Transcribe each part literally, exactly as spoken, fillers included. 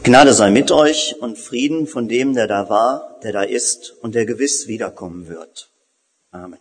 Gnade sei mit euch und Frieden von dem, der da war, der da ist und der gewiss wiederkommen wird. Amen.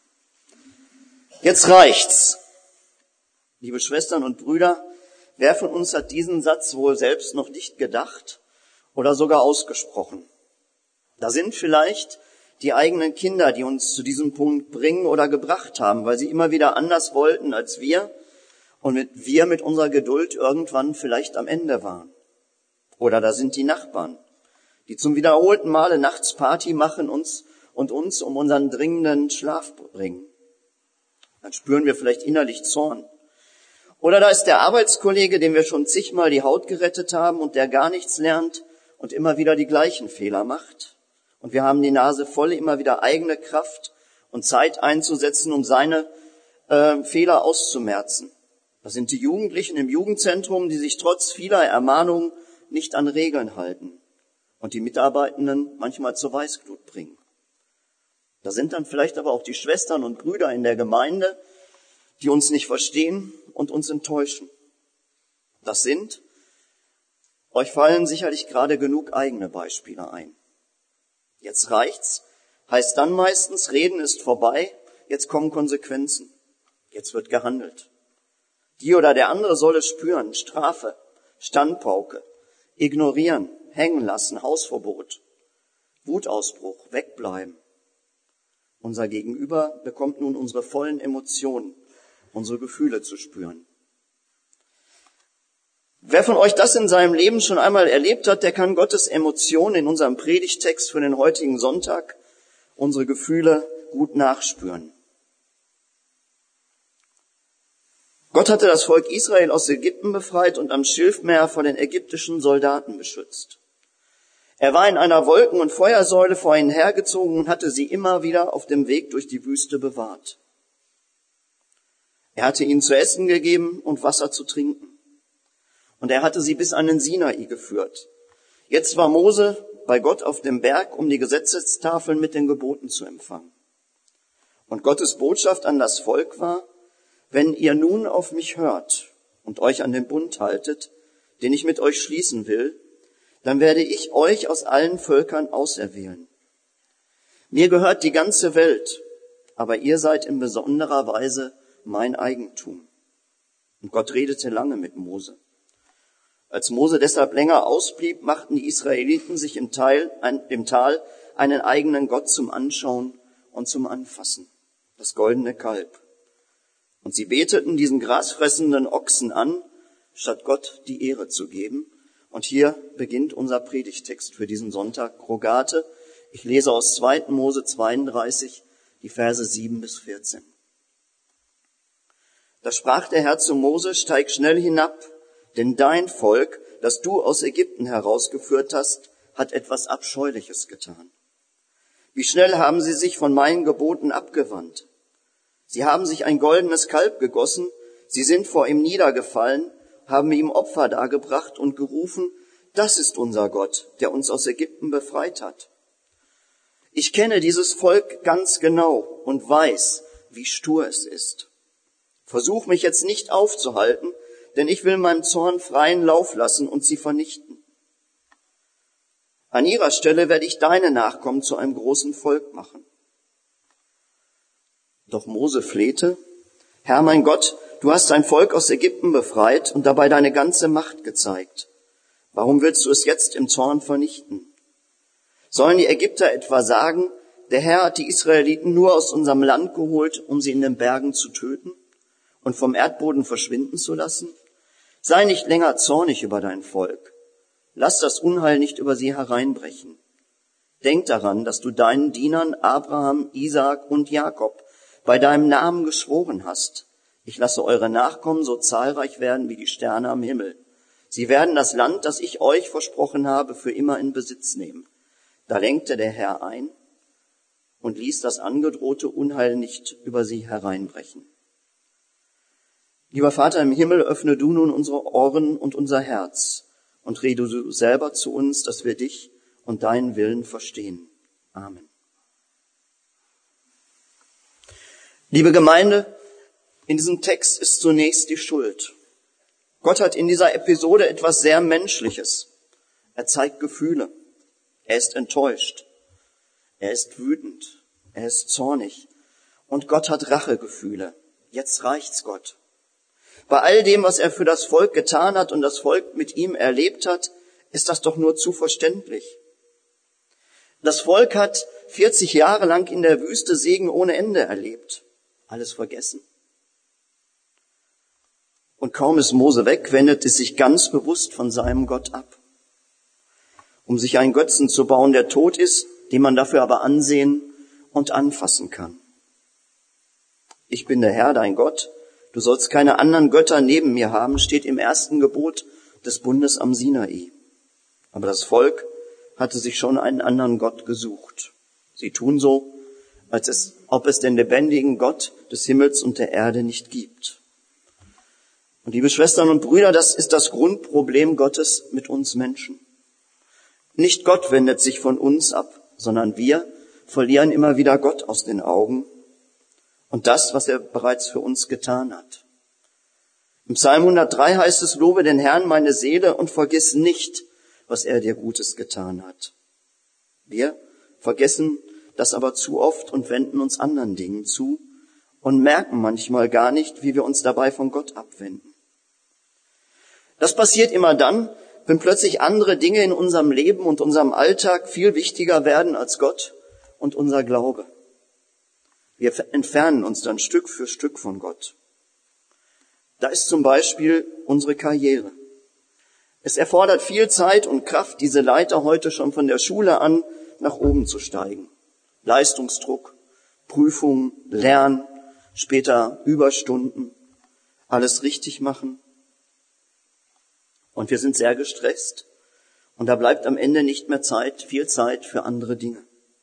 Jetzt reicht's. Liebe Schwestern und Brüder, wer von uns hat diesen Satz wohl selbst noch nicht gedacht oder sogar ausgesprochen? Da sind vielleicht die eigenen Kinder, die uns zu diesem Punkt bringen oder gebracht haben, weil sie immer wieder anders wollten als wir und mit, wir mit unserer Geduld irgendwann vielleicht am Ende waren. Oder da sind die Nachbarn, die zum wiederholten Male nachts Party machen uns und uns um unseren dringenden Schlaf bringen. Dann spüren wir vielleicht innerlich Zorn. Oder da ist der Arbeitskollege, dem wir schon zigmal die Haut gerettet haben und der gar nichts lernt und immer wieder die gleichen Fehler macht. Und wir haben die Nase voll, immer wieder eigene Kraft und Zeit einzusetzen, um seine äh, Fehler auszumerzen. Das sind die Jugendlichen im Jugendzentrum, die sich trotz vieler Ermahnungen nicht an Regeln halten und die Mitarbeitenden manchmal zur Weißglut bringen. Da sind dann vielleicht aber auch die Schwestern und Brüder in der Gemeinde, die uns nicht verstehen und uns enttäuschen. Das sind, euch fallen sicherlich gerade genug eigene Beispiele ein. Jetzt reicht's, heißt dann meistens, Reden ist vorbei, jetzt kommen Konsequenzen, jetzt wird gehandelt. Die oder der andere soll es spüren, Strafe, Standpauke, ignorieren, hängen lassen, Hausverbot, Wutausbruch, wegbleiben. Unser Gegenüber bekommt nun unsere vollen Emotionen, unsere Gefühle zu spüren. Wer von euch das in seinem Leben schon einmal erlebt hat, der kann Gottes Emotionen in unserem Predigtext für den heutigen Sonntag, unsere Gefühle gut nachspüren. Gott hatte das Volk Israel aus Ägypten befreit und am Schilfmeer vor den ägyptischen Soldaten beschützt. Er war in einer Wolken- und Feuersäule vor ihnen hergezogen und hatte sie immer wieder auf dem Weg durch die Wüste bewahrt. Er hatte ihnen zu essen gegeben und Wasser zu trinken. Und er hatte sie bis an den Sinai geführt. Jetzt war Mose bei Gott auf dem Berg, um die Gesetzestafeln mit den Geboten zu empfangen. Und Gottes Botschaft an das Volk war: Wenn ihr nun auf mich hört und euch an den Bund haltet, den ich mit euch schließen will, dann werde ich euch aus allen Völkern auserwählen. Mir gehört die ganze Welt, aber ihr seid in besonderer Weise mein Eigentum. Und Gott redete lange mit Mose. Als Mose deshalb länger ausblieb, machten die Israeliten sich im, Teil, im Tal einen eigenen Gott zum Anschauen und zum Anfassen, das goldene Kalb. Und sie beteten diesen grasfressenden Ochsen an, statt Gott die Ehre zu geben. Und hier beginnt unser Predigtext für diesen Sonntag, Rogate. Ich lese aus zweiter Mose zweiunddreißig, die Verse sieben bis vierzehn. Da sprach der Herr zu Mose: Steig schnell hinab, denn dein Volk, das du aus Ägypten herausgeführt hast, hat etwas Abscheuliches getan. Wie schnell haben sie sich von meinen Geboten abgewandt. Sie haben sich ein goldenes Kalb gegossen, sie sind vor ihm niedergefallen, haben ihm Opfer dargebracht und gerufen: Das ist unser Gott, der uns aus Ägypten befreit hat. Ich kenne dieses Volk ganz genau und weiß, wie stur es ist. Versuch mich jetzt nicht aufzuhalten, denn ich will meinem Zorn freien Lauf lassen und sie vernichten. An ihrer Stelle werde ich deine Nachkommen zu einem großen Volk machen. Doch Mose flehte: Herr mein Gott, du hast dein Volk aus Ägypten befreit und dabei deine ganze Macht gezeigt. Warum willst du es jetzt im Zorn vernichten? Sollen die Ägypter etwa sagen, der Herr hat die Israeliten nur aus unserem Land geholt, um sie in den Bergen zu töten und vom Erdboden verschwinden zu lassen? Sei nicht länger zornig über dein Volk. Lass das Unheil nicht über sie hereinbrechen. Denk daran, dass du deinen Dienern Abraham, Isaak und Jakob bei deinem Namen geschworen hast: Ich lasse eure Nachkommen so zahlreich werden wie die Sterne am Himmel. Sie werden das Land, das ich euch versprochen habe, für immer in Besitz nehmen. Da lenkte der Herr ein und ließ das angedrohte Unheil nicht über sie hereinbrechen. Lieber Vater im Himmel, öffne du nun unsere Ohren und unser Herz und rede du selber zu uns, dass wir dich und deinen Willen verstehen. Amen. Liebe Gemeinde, in diesem Text ist zunächst die Schuld. Gott hat in dieser Episode etwas sehr Menschliches, Er zeigt Gefühle. Er ist enttäuscht. Er ist wütend. Er ist zornig. Und Gott hat Rachegefühle. Jetzt reicht's Gott. Bei all dem, was er für das Volk getan hat und das Volk mit ihm erlebt hat, ist das doch nur zu verständlich. Das Volk hat vierzig Jahre lang in der Wüste Segen ohne Ende erlebt. Alles vergessen. Und kaum ist Mose weg, wendet es sich ganz bewusst von seinem Gott ab, um sich einen Götzen zu bauen, der tot ist, den man dafür aber ansehen und anfassen kann. Ich bin der Herr, dein Gott. Du sollst keine anderen Götter neben mir haben, steht im ersten Gebot des Bundes am Sinai. Aber das Volk hatte sich schon einen anderen Gott gesucht. Sie tun so, als es, ob es den lebendigen Gott des Himmels und der Erde nicht gibt. Und liebe Schwestern und Brüder, das ist das Grundproblem Gottes mit uns Menschen. Nicht Gott wendet sich von uns ab, sondern wir verlieren immer wieder Gott aus den Augen und das, was er bereits für uns getan hat. Im Psalm hundertdrei heißt es, lobe den Herrn meine Seele und vergiss nicht, was er dir Gutes getan hat. Wir vergessen das aber zu oft und wenden uns anderen Dingen zu und merken manchmal gar nicht, wie wir uns dabei von Gott abwenden. Das passiert immer dann, wenn plötzlich andere Dinge in unserem Leben und unserem Alltag viel wichtiger werden als Gott und unser Glaube. Wir entfernen uns dann Stück für Stück von Gott. Da ist zum Beispiel unsere Karriere. Es erfordert viel Zeit und Kraft, diese Leiter heute schon von der Schule an nach oben zu steigen. Leistungsdruck, Prüfungen, Lernen, später Überstunden, alles richtig machen. Und wir sind sehr gestresst. Und da bleibt am Ende nicht mehr Zeit, viel Zeit für andere Dinge.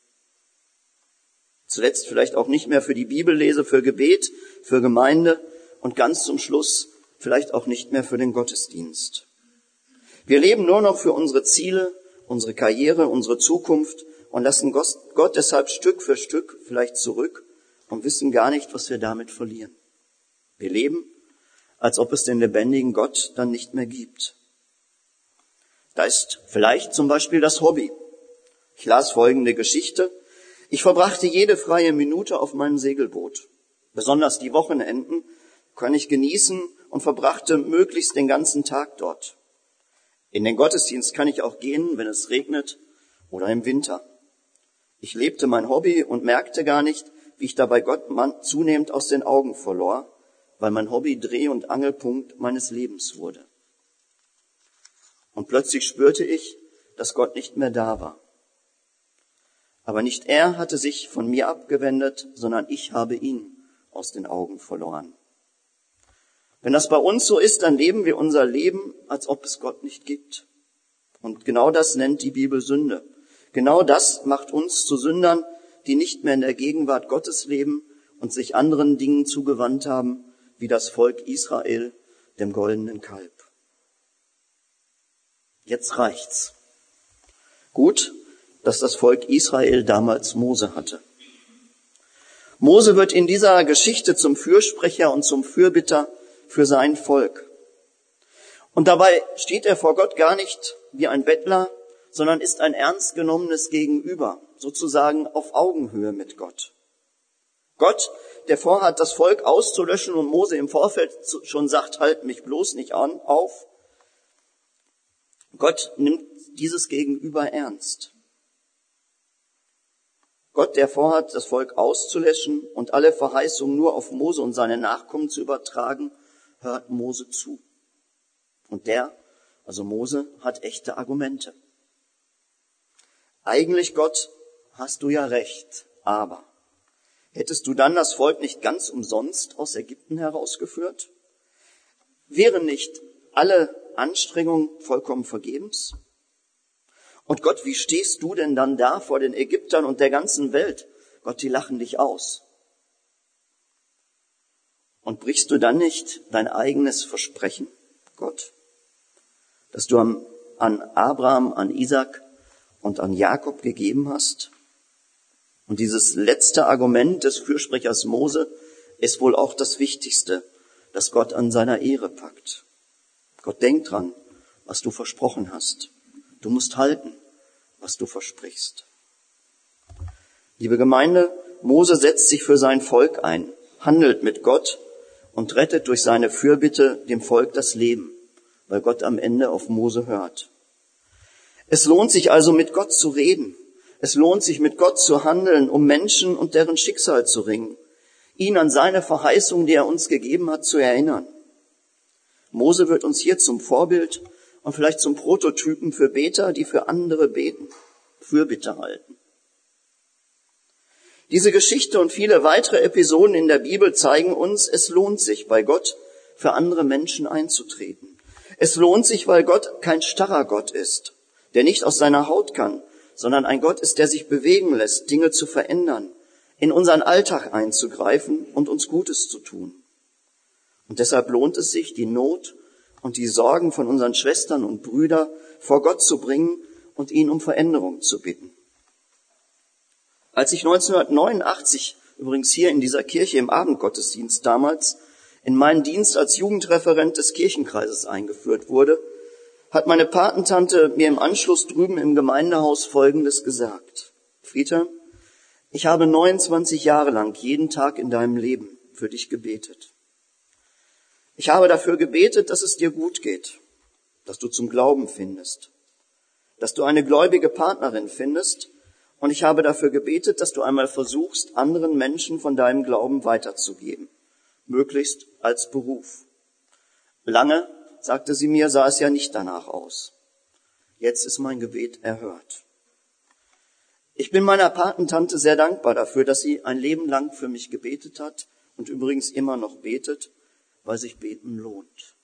Zuletzt vielleicht auch nicht mehr für die Bibellese, für Gebet, für Gemeinde und ganz zum Schluss vielleicht auch nicht mehr für den Gottesdienst. Wir leben nur noch für unsere Ziele, unsere Karriere, unsere Zukunft und lassen Gott deshalb Stück für Stück vielleicht zurück und wissen gar nicht, was wir damit verlieren. Wir leben, als ob es den lebendigen Gott dann nicht mehr gibt. Da ist vielleicht zum Beispiel das Hobby. Ich las folgende Geschichte. Ich verbrachte jede freie Minute auf meinem Segelboot. Besonders die Wochenenden kann ich genießen und verbrachte möglichst den ganzen Tag dort. In den Gottesdienst kann ich auch gehen, wenn es regnet oder im Winter. Ich lebte mein Hobby und merkte gar nicht, wie ich dabei Gott zunehmend aus den Augen verlor, weil mein Hobby Dreh- und Angelpunkt meines Lebens wurde. Und plötzlich spürte ich, dass Gott nicht mehr da war. Aber nicht er hatte sich von mir abgewendet, sondern ich habe ihn aus den Augen verloren. Wenn das bei uns so ist, dann leben wir unser Leben, als ob es Gott nicht gibt. Und genau das nennt die Bibel Sünde. Genau das macht uns zu Sündern, die nicht mehr in der Gegenwart Gottes leben und sich anderen Dingen zugewandt haben, wie das Volk Israel, dem goldenen Kalb. Jetzt reicht's. Gut, dass das Volk Israel damals Mose hatte. Mose wird in dieser Geschichte zum Fürsprecher und zum Fürbitter für sein Volk. Und dabei steht er vor Gott gar nicht wie ein Bettler, sondern ist ein ernst genommenes Gegenüber, sozusagen auf Augenhöhe mit Gott. Gott, der vorhat, das Volk auszulöschen und Mose im Vorfeld schon sagt, halt mich bloß nicht an, auf. Gott nimmt dieses Gegenüber ernst. Gott, der vorhat, das Volk auszulöschen und alle Verheißungen nur auf Mose und seine Nachkommen zu übertragen, hört Mose zu. Und der, also Mose, hat echte Argumente. Eigentlich, Gott, hast du ja recht, aber hättest du dann das Volk nicht ganz umsonst aus Ägypten herausgeführt? Wären nicht alle Anstrengungen vollkommen vergebens? Und Gott, wie stehst du denn dann da vor den Ägyptern und der ganzen Welt? Gott, die lachen dich aus. Und brichst du dann nicht dein eigenes Versprechen, Gott, das du an Abraham, an Isaac und an Jakob gegeben hast? Und dieses letzte Argument des Fürsprechers Mose ist wohl auch das Wichtigste, das Gott an seiner Ehre packt. Gott, denk dran, was du versprochen hast. Du musst halten, was du versprichst. Liebe Gemeinde, Mose setzt sich für sein Volk ein, handelt mit Gott und rettet durch seine Fürbitte dem Volk das Leben, weil Gott am Ende auf Mose hört. Es lohnt sich also, mit Gott zu reden. Es lohnt sich, mit Gott zu handeln, um Menschen und deren Schicksal zu ringen, ihn an seine Verheißung, die er uns gegeben hat, zu erinnern. Mose wird uns hier zum Vorbild und vielleicht zum Prototypen für Beter, die für andere beten, Fürbitte halten. Diese Geschichte und viele weitere Episoden in der Bibel zeigen uns, es lohnt sich, bei Gott für andere Menschen einzutreten. Es lohnt sich, weil Gott kein starrer Gott ist, der nicht aus seiner Haut kann, sondern ein Gott ist, der sich bewegen lässt, Dinge zu verändern, in unseren Alltag einzugreifen und uns Gutes zu tun. Und deshalb lohnt es sich, die Not und die Sorgen von unseren Schwestern und Brüdern vor Gott zu bringen und ihn um Veränderung zu bitten. Als ich neunzehnhundertneunundachtzig, übrigens hier in dieser Kirche im Abendgottesdienst damals, in meinen Dienst als Jugendreferent des Kirchenkreises eingeführt wurde, hat meine Patentante mir im Anschluss drüben im Gemeindehaus Folgendes gesagt. Frieda, ich habe neunundzwanzig Jahre lang jeden Tag in deinem Leben für dich gebetet. Ich habe dafür gebetet, dass es dir gut geht, dass du zum Glauben findest, dass du eine gläubige Partnerin findest, und ich habe dafür gebetet, dass du einmal versuchst, anderen Menschen von deinem Glauben weiterzugeben, möglichst als Beruf. Lange, sagte sie mir, sah es ja nicht danach aus. Jetzt ist mein Gebet erhört. Ich bin meiner Patentante sehr dankbar dafür, dass sie ein Leben lang für mich gebetet hat und übrigens immer noch betet, weil sich Beten lohnt.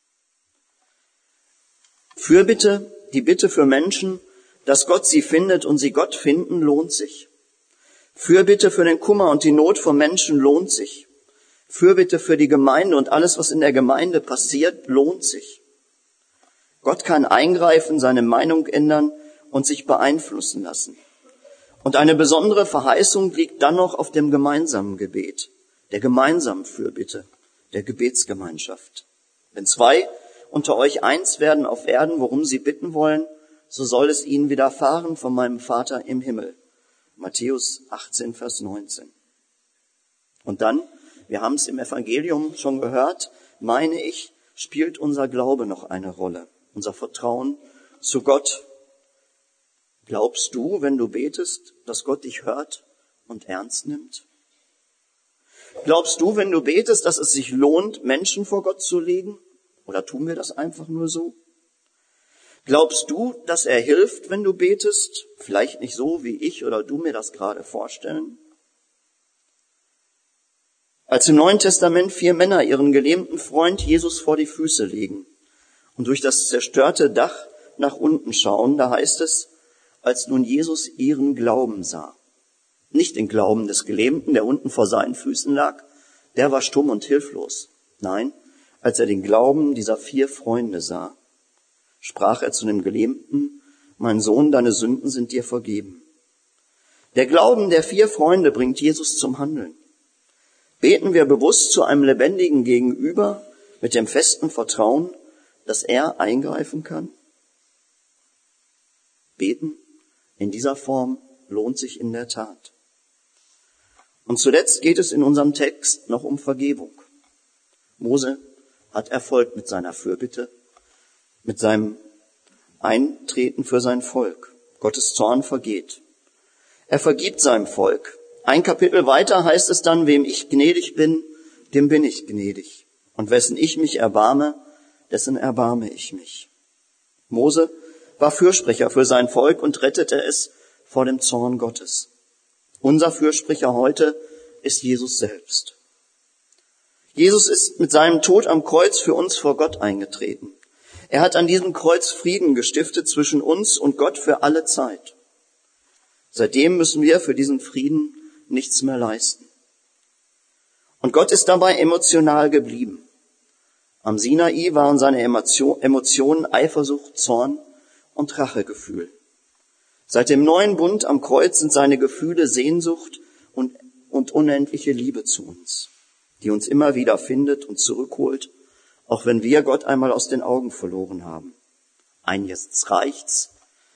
Fürbitte, die Bitte für Menschen, dass Gott sie findet und sie Gott finden, lohnt sich. Fürbitte für den Kummer und die Not von Menschen lohnt sich. Fürbitte für die Gemeinde und alles, was in der Gemeinde passiert, lohnt sich. Gott kann eingreifen, seine Meinung ändern und sich beeinflussen lassen. Und eine besondere Verheißung liegt dann noch auf dem gemeinsamen Gebet, der gemeinsamen Fürbitte, der Gebetsgemeinschaft. Wenn zwei unter euch eins werden auf Erden, worum sie bitten wollen, so soll es ihnen widerfahren von meinem Vater im Himmel. Matthäus achtzehn, Vers neunzehn. Und dann, wir haben es im Evangelium schon gehört, meine ich, spielt unser Glaube noch eine Rolle, unser Vertrauen zu Gott. Glaubst du, wenn du betest, dass Gott dich hört und ernst nimmt? Glaubst du, wenn du betest, dass es sich lohnt, Menschen vor Gott zu legen? Oder tun wir das einfach nur so? Glaubst du, dass er hilft, wenn du betest? Vielleicht nicht so, wie ich oder du mir das gerade vorstellen. Als im Neuen Testament vier Männer ihren gelähmten Freund Jesus vor die Füße legen und durch das zerstörte Dach nach unten schauen, da heißt es, als nun Jesus ihren Glauben sah. Nicht den Glauben des Gelähmten, der unten vor seinen Füßen lag, der war stumm und hilflos. Nein, als er den Glauben dieser vier Freunde sah, sprach er zu dem Gelähmten, mein Sohn, deine Sünden sind dir vergeben. Der Glauben der vier Freunde bringt Jesus zum Handeln. Beten wir bewusst zu einem lebendigen Gegenüber mit dem festen Vertrauen, dass er eingreifen kann? Beten in dieser Form lohnt sich in der Tat. Und zuletzt geht es in unserem Text noch um Vergebung. Mose hat Erfolg mit seiner Fürbitte, mit seinem Eintreten für sein Volk. Gottes Zorn vergeht. Er vergibt seinem Volk. Ein Kapitel weiter heißt es dann, wem ich gnädig bin, dem bin ich gnädig. Und wessen ich mich erbarme, dessen erbarme ich mich. Mose war Fürsprecher für sein Volk und rettete es vor dem Zorn Gottes. Unser Fürsprecher heute ist Jesus selbst. Jesus ist mit seinem Tod am Kreuz für uns vor Gott eingetreten. Er hat an diesem Kreuz Frieden gestiftet zwischen uns und Gott für alle Zeit. Seitdem müssen wir für diesen Frieden nichts mehr leisten. Und Gott ist dabei emotional geblieben. Am Sinai waren seine Emotionen Eifersucht, Zorn und Rachegefühl. Seit dem neuen Bund am Kreuz sind seine Gefühle Sehnsucht und, und unendliche Liebe zu uns, die uns immer wieder findet und zurückholt, auch wenn wir Gott einmal aus den Augen verloren haben. Ein Jetzt reicht's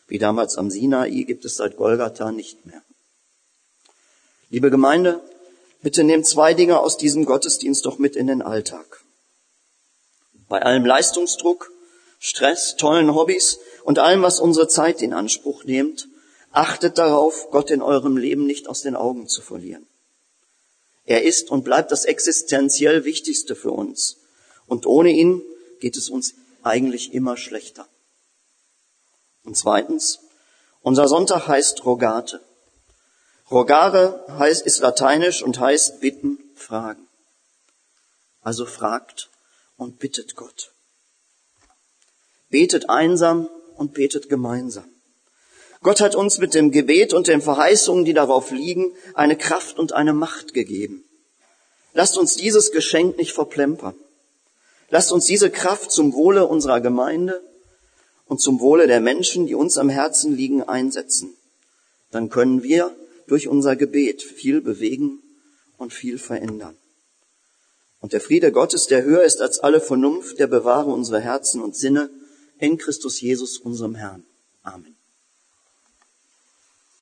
Wie damals am Sinai gibt es seit Golgatha nicht mehr. Liebe Gemeinde, bitte nehmt zwei Dinge aus diesem Gottesdienst doch mit in den Alltag. Bei allem Leistungsdruck, Stress, tollen Hobbys und allem, was unsere Zeit in Anspruch nimmt, achtet darauf, Gott in eurem Leben nicht aus den Augen zu verlieren. Er ist und bleibt das existenziell Wichtigste für uns. Und ohne ihn geht es uns eigentlich immer schlechter. Und zweitens, unser Sonntag heißt Rogate. Rogare heißt, ist lateinisch und heißt bitten, fragen. Also fragt und bittet Gott. Betet einsam und betet gemeinsam. Gott hat uns mit dem Gebet und den Verheißungen, die darauf liegen, eine Kraft und eine Macht gegeben. Lasst uns dieses Geschenk nicht verplempern. Lasst uns diese Kraft zum Wohle unserer Gemeinde und zum Wohle der Menschen, die uns am Herzen liegen, einsetzen. Dann können wir durch unser Gebet viel bewegen und viel verändern. Und der Friede Gottes, der höher ist als alle Vernunft, der bewahre unsere Herzen und Sinne in Christus Jesus, unserem Herrn. Amen.